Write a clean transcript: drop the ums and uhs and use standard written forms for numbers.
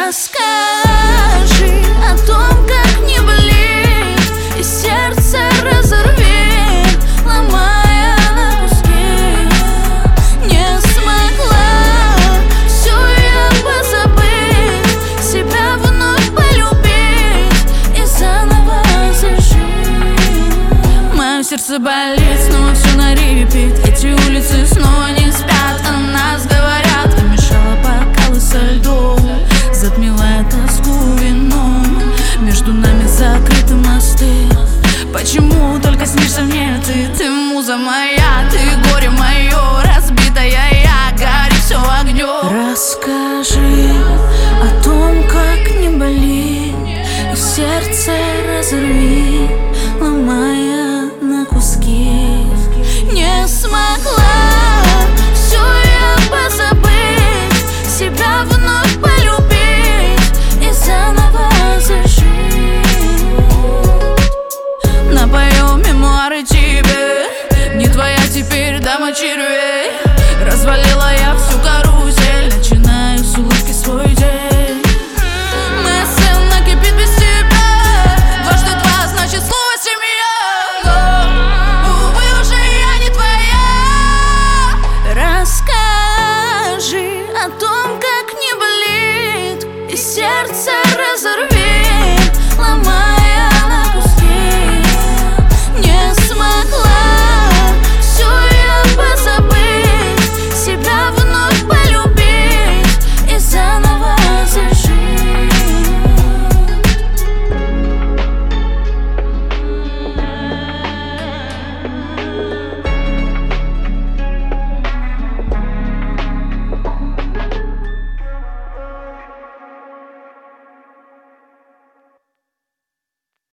Расскажи о том, как не болеть и сердце разорви, ломая на куски. Не смогла все я позабыть, себя вновь полюбить и заново зажить. Мое сердце болит, снова все на репит. Эти улицы снова не спят, о нас говорят. И мешала бокалы со льдом, затмила тоску вином. Между нами закрыты мосты. Почему только снишься мне ты муза моя, ты горе мое, разбитая я, горит все огнем. Расскажи о том, как не болеть и сердце разорви, ломая на куски. Не смогла все я позабыть, себя вновь полюбить и заново зажить. Напоем мемуары тебе, не твоя теперь дама червей.